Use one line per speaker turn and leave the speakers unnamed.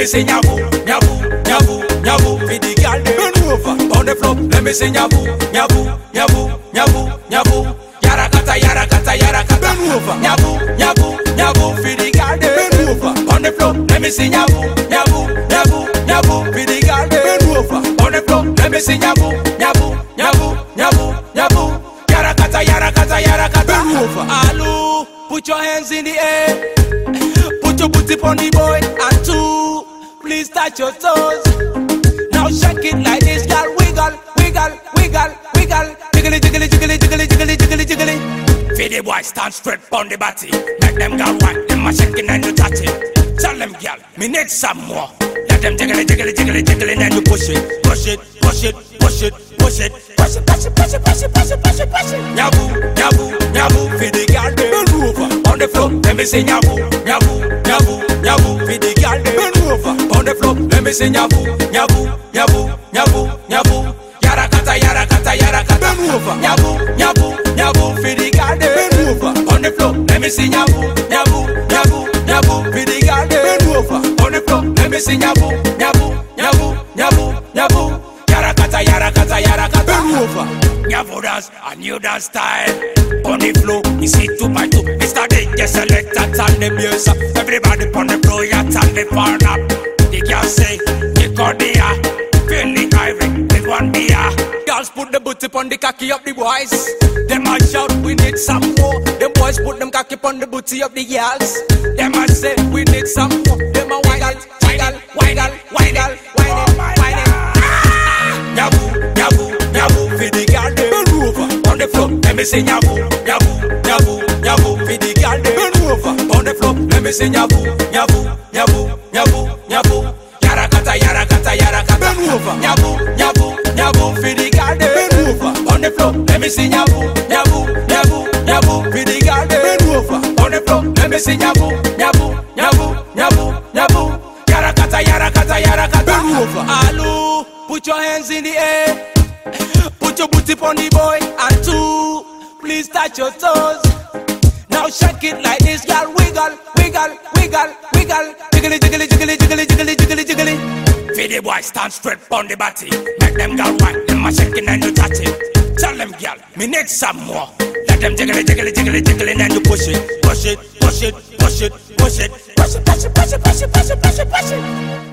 see nyavu, nyavu, nyavu, nyavu. For the girl dem bend over on the floor. Let me see nyavu, nyavu, nyavu, nyavu, nyavu. Yarakata, yarakata, yarakata. Bend over, nyavu, nyavu, nyavu. For the girl dem bend over on the floor. Let me see nyavu, nyavu, nyavu, nyavu. For the girl dem bend over on the floor. Let me see nyavu, nyavu, nyavu, nyavu, nyavu. Yarakata, yarakata, yarakata. Bend over. Alu, put your hands in the air. Put your booty on the boy and two. Please touch your toes. Now shake it like this, girl. Wiggle, wiggle, wiggle, wiggle. Jiggly, jiggly, jiggly, jiggly, jiggly, jiggly, jiggly. Feed the boy stand straight on the body. Make them girl white, them a shaking and you touch it. Tell them girl, me need some more. Let them jiggly, jiggly, jiggly, jiggly, and you push it, push it, push it, push it, push it, push it, push it, push it, push it, push it, push it, push it. Nyavu, nyavu, nyavu. Feed the girl, bend over on the floor. Let me say nyavu, nyavu, nyavu, nyavu. Feed the girl, bend over on the floor. Let me say nyavu, nyavu, nyavu, nyavu, nyavu. Yarakata, yarakata, yarakata. Bend over, nyavu, nyavu, nyavu. Feed the girl, bend over on the floor. Let me say nyavu, nyavu, nyavu, nyavu. Feed the girl, bend over on the floor. Let me say nyavu, nyavu, nyavu, nyavu, nyavu. Yarakata, yarakata, yarakata. Bend over. Nyavu dance, a new dance style. On the floor, you see 2 by 2. Mr. DJ selector, turn the music. Everybody on the floor, you turn the phone up. The girls say, Nicodia, feeling ivory, with one beer. Girls put the booty on the cocky of the boys. Them a shout, we need some more. The boys put them cocky on the booty of the girls. Them a say, we need some more. Them a wiggle, wiggle, wiggle, wiggle, wiggle, wiggle. Nyavu, nyavu, nyavu. For the girl, bend over on the floor. Let me say nyavu, nyavu, nyavu, nyavu. For the girl, bend over on the floor. Let me say nyavu, nyavu, nyavu, nyavu, nyavu. Yarakata, yarakata, yarakata. Bend over, nyavu, nyavu, nyavu. For the girl, bend over on the floor. Let me say nyavu, nyavu, nyavu, nyavu. For the girl, bend over on the floor. Let me say nyavu, nyavu, nyavu, nyavu, nyavu. Yarakata, yarakata, yarakata. Bend over. Alu, put your hands in the air. Put your booty on the boy and two. Please touch your toes. Now shake it like this, girl. Wiggle, wiggle, wiggle, wiggle. Jiggly, jiggly, jiggly, jiggly, jiggly, jiggly, jiggly. Feed the boy stand straight on the body. Make them girl white, them a shaking and you touch it. Tell them girl, me need some more. Let them jiggly, jiggly, jiggly, jiggly, and you push it, push it, push it, push it, push it, push it, push it, push it, push it, push it, push it, push it.